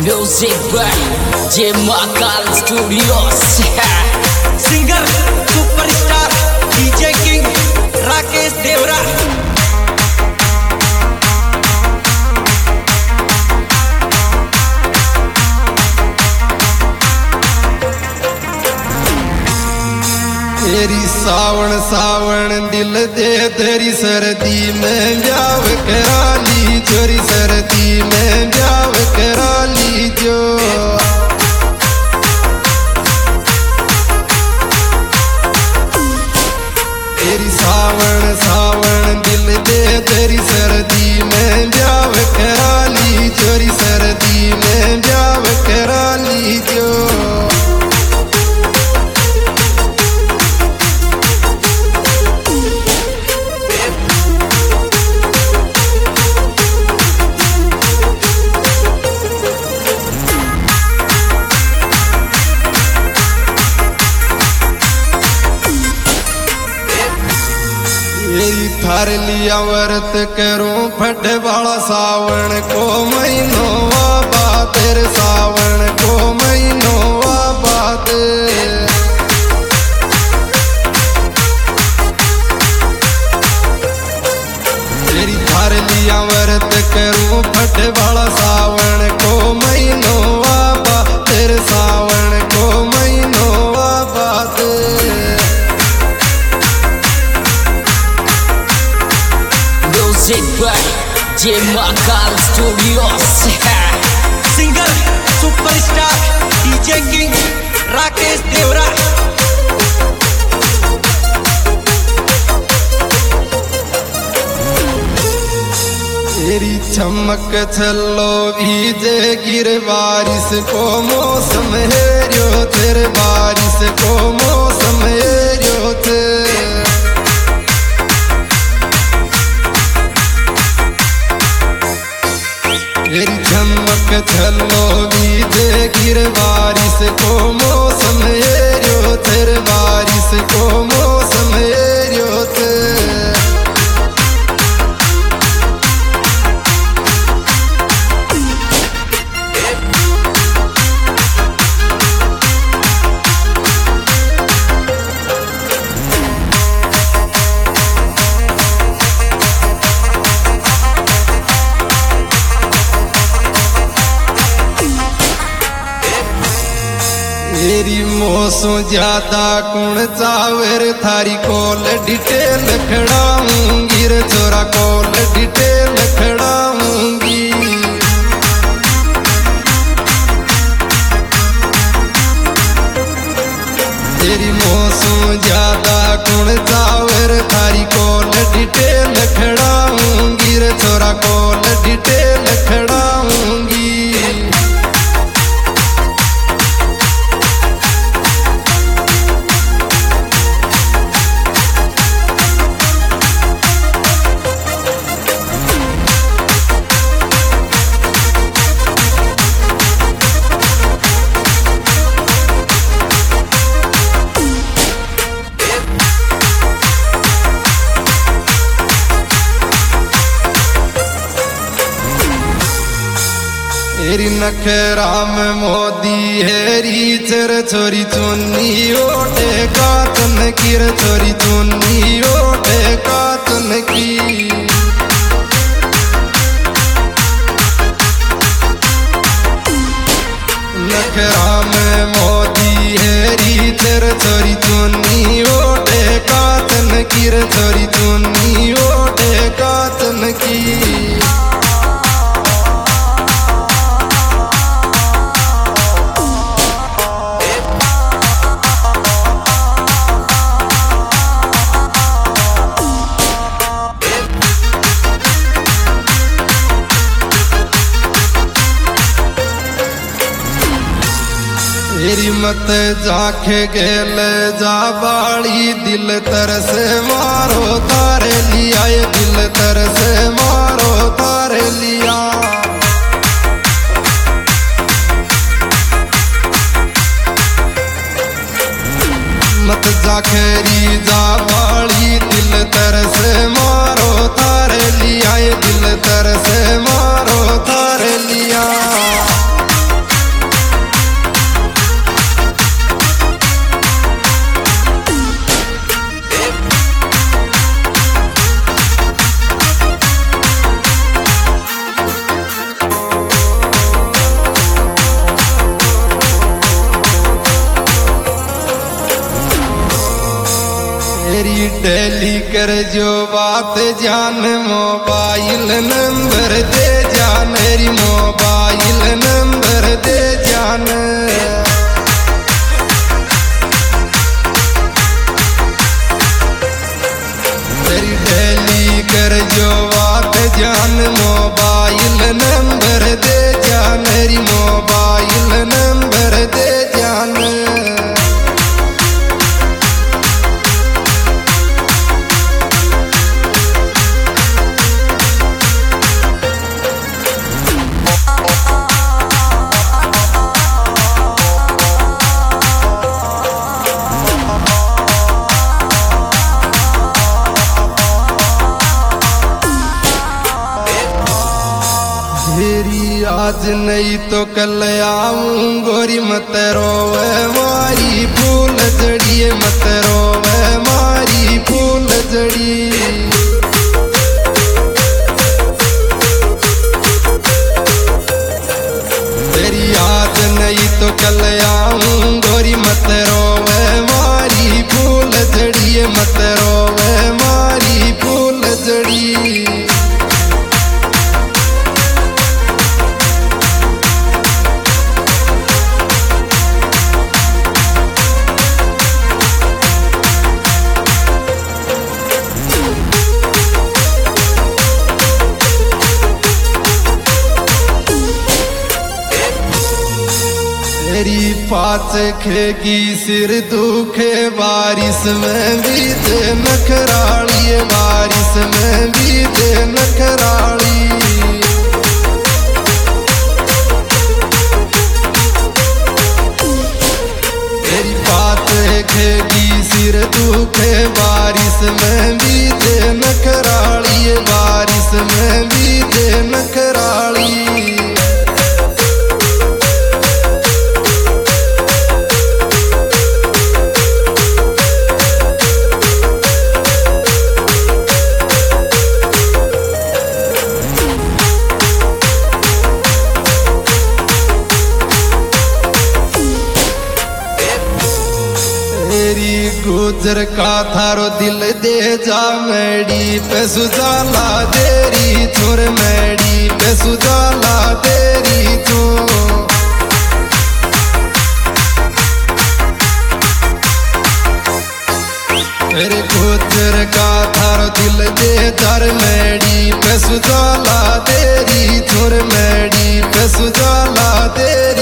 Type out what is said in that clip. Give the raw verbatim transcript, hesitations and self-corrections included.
Music by J Mahakal Studios. Singer superstar DJ king Rakesh Devra. तेरी सावण सावण दिल दे तेरी सर्दी में ब्याह करा ली चोरी सर्दी में ब्याह करा ली जो तेरी सावण सावण दिल दे तेरी सर्दी में ब्याह करा ली चोरी सर्दी में ब्याह करा ली जो थार लिया व्रत करूं फट वाला सावण को महीनो बात तेरे सावण को महीनो बात तेरी थार लिया व्रत करूं फट वाला सावण को महीनो बात तेरे सावण को महीनो बात Music by J Mahakal Studios. Singer superstar DJ king Rakesh Devra. तेरी चमक छलो भीजे गिर बारिश को मौसम है रो तेरे बारिश को मौसम है रो थे तेरी चमक छलो भीजे गिर बारिश को मौसम है रो तेरे बारिश को मौसम है रो थे तेरी मौसों ज्यादा कुण चावर थारी कोल डिटेल खड़ाऊंगी रे चोरा कोल डिटेल खड़ाऊंगी तेरी मौसों ज्यादा कुण चावर थारी कोल डिटेल खड़ाऊंगी रे चोरा कोल डिटेल खड़ाऊंगी तेरी नखरा में मोदी हेरी चर छोरी चुन्नी ओटे कातन की रे छोरी चुन्नी ओटे कातन की नखरा में मोदी हेरी चर छोरी चुन्नी ओटे कातन की रे छोरी चुन्नी ओटे कातन की तेरी मत जाख गेल जा बाड़ी दिल तरस मारो तारे लिया ये दिल तरस मारो तारे लिया मत जाखेरी जा बाड़ी दिल तरस मारो तारे लिया ये दिल तरस मारो तारे लिया डेली कर जो बात जान मोबाइल नंबर दे जान मेरी मोबाइल नंबर दे जान मेरी डेली कर जो बात जान मोबाइल नंबर दे जान मेरी मोबाइल नंबर दे जान तेरी आज नहीं तो कल आऊं गोरी मत रोवे मारी फूल जड़िए मत रोवे मारी फूल जड़ी तेरी आज नहीं तो कल आऊं गोरी मत रोवे मारी फूल जड़िए मत रोवे मारी फूल जड़ी तेरी पाँच खेगी सिर दुखे बारिश में भी दे नखराली बारिश में भी दे नखराली तेरी पाँच खेगी सिर दुखे बारिश में भी दे नखराली बारिश में भी दे नखराली तेरी गुजर का थारो दिल दे जा मेडी पे सुजाला तेरी छोर मेडी पे सुजाला तेरी तो तेरे गुजर का थारो दिल दे दर मेडी पे सुजाला तेरी छोर मेडी पे सुजाला तेरी